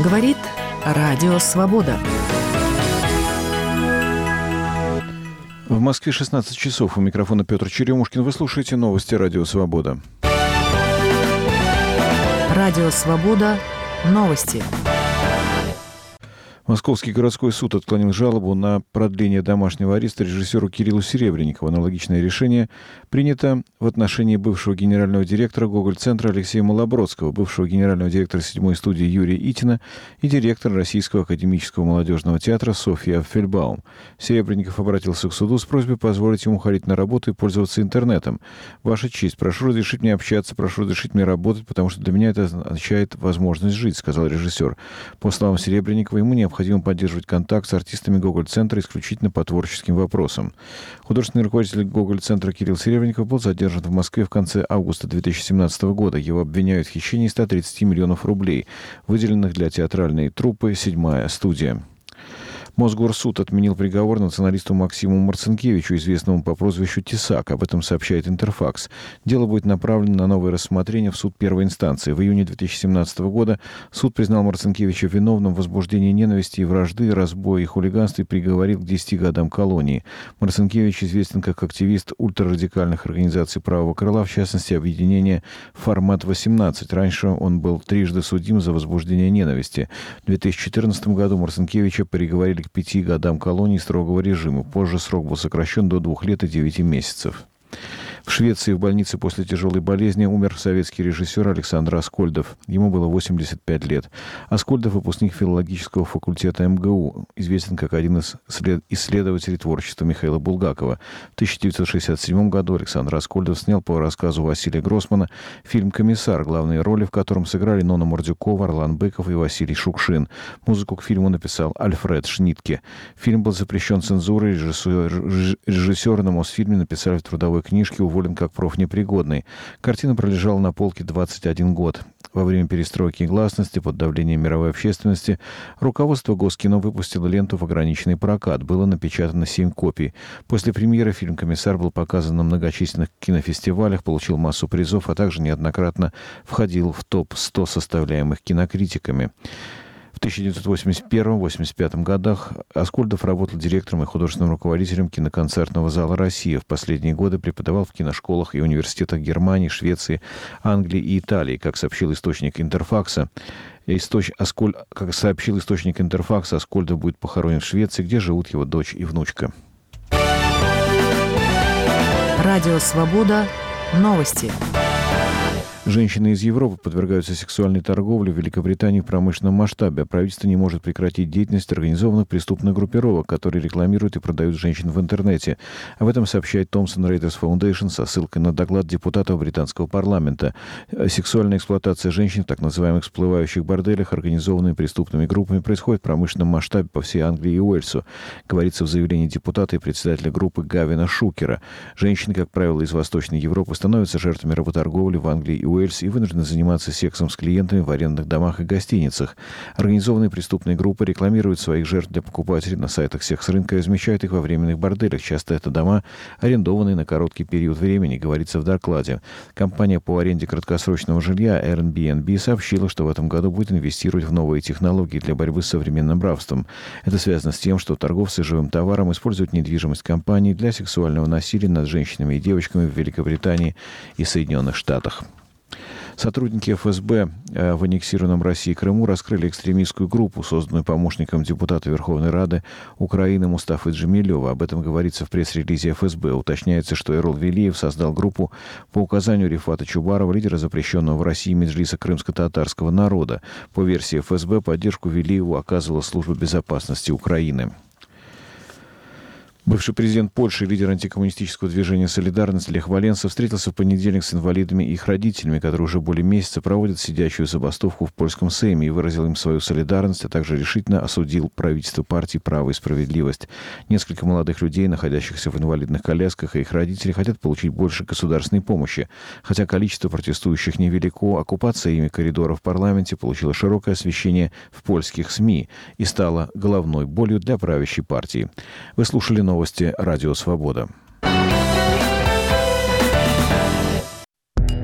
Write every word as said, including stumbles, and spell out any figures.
Говорит Радио Свобода. В Москве шестнадцать часов. У микрофона Петр Черемушкин. Вы слушаете новости Радио Свобода. Радио Свобода. Новости. Московский городской суд отклонил жалобу на продление домашнего ареста режиссеру Кириллу Серебренникову. Аналогичное решение принято в отношении бывшего генерального директора Гоголь-центра Алексея Малобродского, бывшего генерального директора седьмой студии Юрия Итина и директора Российского академического молодежного театра Софьи Апфельбаум. Серебренников обратился к суду с просьбой позволить ему ходить на работу и пользоваться интернетом. «Ваша честь, прошу разрешить мне общаться, прошу разрешить мне работать, потому что для меня это означает возможность жить», — сказал режиссер. По словам Серебренникова, ему необходимо Необходимо поддерживать контакт с артистами Гоголь-центра исключительно по творческим вопросам. Художественный руководитель Гоголь-центра Кирилл Серебренников был задержан в Москве в конце августа две тысячи семнадцатого года. Его обвиняют в хищении ста тридцати миллионов рублей, выделенных для театральной труппы «Седьмая студия». Мосгорсуд отменил приговор националисту Максиму Марцинкевичу, известному по прозвищу Тесак. Об этом сообщает Интерфакс. Дело будет направлено на новое рассмотрение в суд первой инстанции. В июне две тысячи семнадцатого года суд признал Марцинкевича виновным в возбуждении ненависти и вражды, разбое и хулиганстве и приговорил к десяти годам колонии. Марцинкевич известен как активист ультрарадикальных организаций правого крыла, в частности, объединения «Формат восемнадцать». Раньше он был трижды судим за возбуждение ненависти. В две тысячи четырнадцатом году Марцинкевича приговорили к пяти годам колонии строгого режима. Позже срок был сокращен до двух лет и девяти месяцев. В Швеции в больнице после тяжелой болезни умер советский режиссер Александр Аскольдов. Ему было восемьдесят пять лет. Аскольдов — выпускник филологического факультета эм гэ у, известен как один из исследователей творчества Михаила Булгакова. В тысяча девятьсот шестьдесят седьмом году Александр Аскольдов снял по рассказу Василия Гроссмана фильм «Комиссар», главные роли в котором сыграли Нонна Мордюкова, Орлан Быков и Василий Шукшин. Музыку к фильму написал Альфред Шнитке. Фильм был запрещен цензурой. Режиссер, режиссер на Мосфильме написали в трудовой книжке «Уволен как профнепригодный». Картина пролежала на полке двадцать один год. Во время перестройки и гласности, под давлением мировой общественности, руководство Госкино выпустило ленту в ограниченный прокат. Было напечатано семь копий. После премьеры фильм «Комиссар» был показан на многочисленных кинофестивалях, получил массу призов, а также неоднократно входил в топ сто составляемых кинокритиками. В тысяча девятьсот восемьдесят первом — восемьдесят пятом годах Аскольдов работал директором и художественным руководителем киноконцертного зала «Россия». В последние годы преподавал в киношколах и университетах Германии, Швеции, Англии и Италии. Как сообщил источник Интерфакса, Источ... Асколь... как сообщил источник Интерфакса, Аскольдов будет похоронен в Швеции, где живут его дочь и внучка. Радио Свобода. Новости. Женщины из Европы подвергаются сексуальной торговле в Великобритании в промышленном масштабе, а правительство не может прекратить деятельность организованных преступных группировок, которые рекламируют и продают женщин в интернете. Об этом сообщает Thomson Reuters Foundation со ссылкой на доклад депутатов британского парламента. Сексуальная эксплуатация женщин в так называемых всплывающих борделях, организованными преступными группами, происходит в промышленном масштабе по всей Англии и Уэльсу, говорится в заявлении депутата и председателя группы Гавина Шукера. Женщины, как правило, из Восточной Европы становятся жертвами работорговли в Англии и Уэльсе и вынуждены заниматься сексом с клиентами в арендных домах и гостиницах. Организованные преступные группы рекламируют своих жертв для покупателей на сайтах секс-рынка и размещают их во временных борделях. Часто это дома, арендованные на короткий период времени, говорится в докладе. Компания по аренде краткосрочного жилья Airbnb сообщила, что в этом году будет инвестировать в новые технологии для борьбы с современным рабством. Это связано с тем, что торговцы живым товаром используют недвижимость компании для сексуального насилия над женщинами и девочками в Великобритании и Соединенных Штатах. Сотрудники эф эс бэ в аннексированном России Крыму раскрыли экстремистскую группу, созданную помощником депутата Верховной Рады Украины Мустафы Джемилева. Об этом говорится в пресс-релизе эф эс бэ. Уточняется, что Эрол Велиев создал группу по указанию Рифата Чубарова, лидера запрещенного в России Меджлиса крымско-татарского народа. По версии эф эс бэ, поддержку Велиеву оказывала Служба безопасности Украины. Бывший президент Польши и лидер антикоммунистического движения «Солидарность» Лех Валенса встретился в понедельник с инвалидами и их родителями, которые уже более месяца проводят сидячую забастовку в польском Сейме, и выразил им свою солидарность, а также решительно осудил правительство партии «Право и справедливость». Несколько молодых людей, находящихся в инвалидных колясках, и их родители хотят получить больше государственной помощи. Хотя количество протестующих невелико, оккупация ими коридоров в парламенте получила широкое освещение в польских СМИ и стала головной болью для правящей партии. Вы слушали новости Новости Радио Свобода.